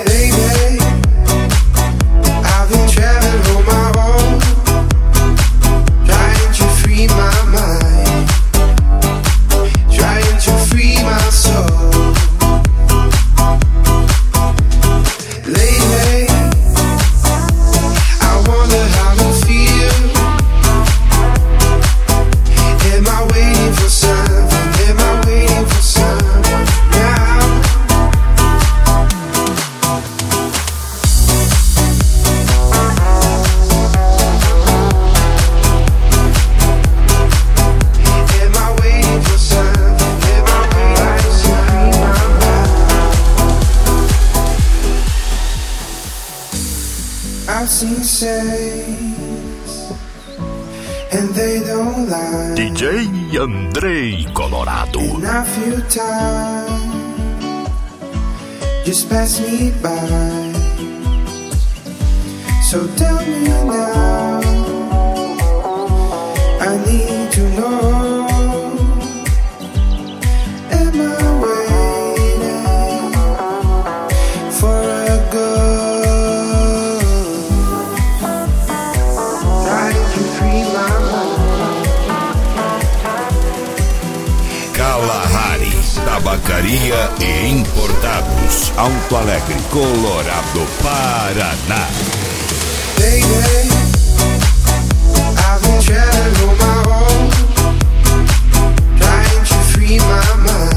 DJ Andrei Colorado. And I feel time just pass me by. So tell me now, I need to know, am I waiting for a girl? Trying to free my mind. Kalahari, tabacaria e importados. Alto Alegre, Colorado, Paraná. Baby, I've been traveling on my own, trying to free my mind.